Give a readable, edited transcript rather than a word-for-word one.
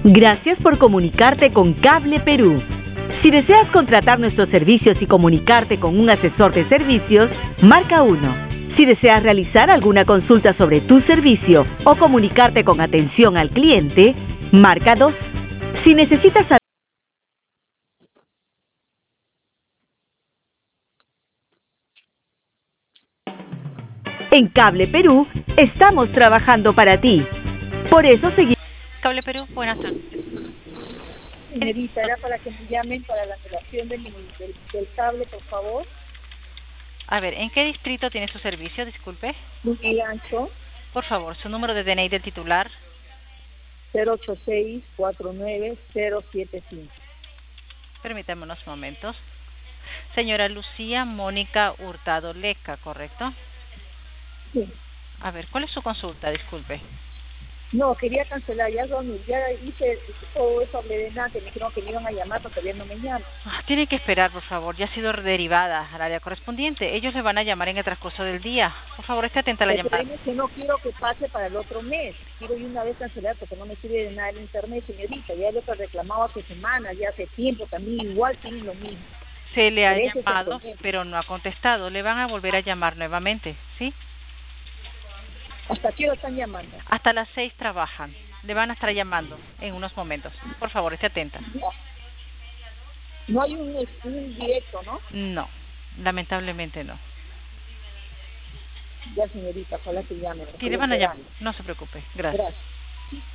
Gracias por comunicarte con Cable Perú. Si deseas contratar nuestros servicios y comunicarte con un asesor de servicios, marca 1. Si deseas realizar alguna consulta sobre tu servicio o comunicarte con atención al cliente, marca 2. Si necesitas En Cable Perú, estamos trabajando para ti. Por eso seguimos. Cable Perú, buenas tardes. Señorita, era para que me llamen para la relación del cable, por favor. A ver, ¿en qué distrito tiene su servicio? Disculpe. Miguel Ancho, Por favor, su número de DNI del titular. 086-49075. Permítame unos momentos. Señora Lucía Mónica Hurtado Leca, ¿correcto? Sí. A ver, ¿cuál es su consulta? Disculpe. No, quería cancelar, ya hice todo eso, hablé de nada, que me dijeron que me iban a llamar, pero todavía no me llaman. Tiene que esperar, por favor. Ya ha sido derivada al área correspondiente. Ellos le van a llamar en el transcurso del día. Por favor, esté atenta a la llamada. Es que no quiero que pase para el otro mes. Quiero de una vez cancelar porque no me sirve de nada el internet, señorita. Ya lo que reclamaba hace semanas, ya hace tiempo, también igual tienen lo mismo. Se le ha llamado, pero no ha contestado. Le van a volver a llamar nuevamente, ¿sí? ¿Hasta qué hora están llamando? Hasta las 6 trabajan. Le van a estar llamando en unos momentos. Por favor, esté atenta. No hay un directo, ¿no? No, lamentablemente no. Ya, señorita, ojalá que llamen. Sí, le van a llamar. No se preocupe. Gracias. Gracias.